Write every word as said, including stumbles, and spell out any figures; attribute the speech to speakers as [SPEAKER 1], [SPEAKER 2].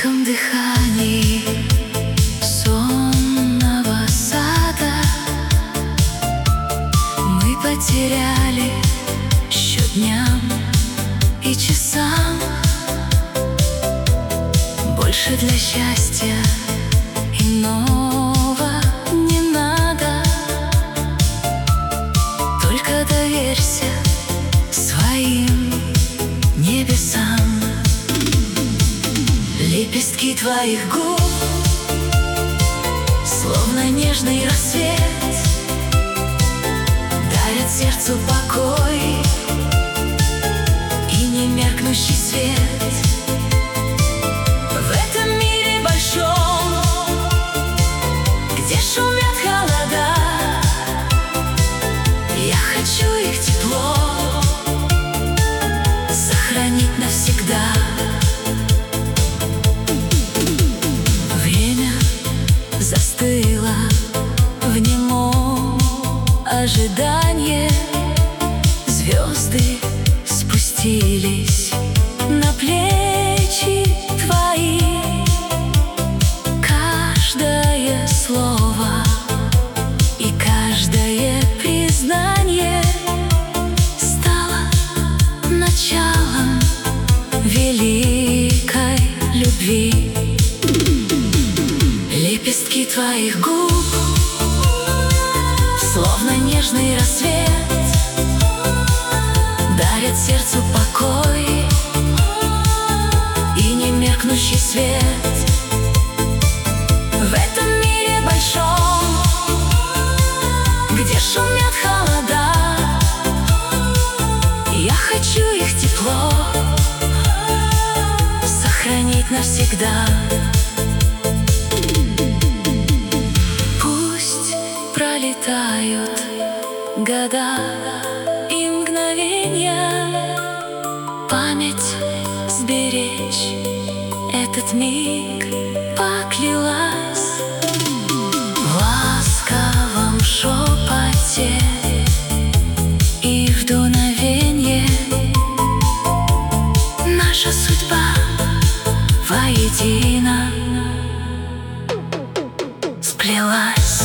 [SPEAKER 1] тихом дыхании сонного сада мы потеряли счет дням и часам. Больше для счастья иного не надо. Только доверься своим небесам. Лепестки твоих губ, словно нежный рассвет, дарят сердцу покой и немеркнущий свет. В этом мире большом, где шумят холода, я хочу их тепло сохранить навсегда. Застыла в немом ожидании. Звезды спустились на плечи твои. Каждое слово и каждое признание стало началом великой любви. Лепестки твоих губ, словно нежный рассвет, дарят сердцу покой и немеркнущий свет. В этом мире большом, где шумят холода, я хочу их тепло сохранить навсегда. Пролетают года и мгновения, память сберечь этот миг поклялась. В ласковом шепоте и в дуновенье наша судьба воедино сплелась.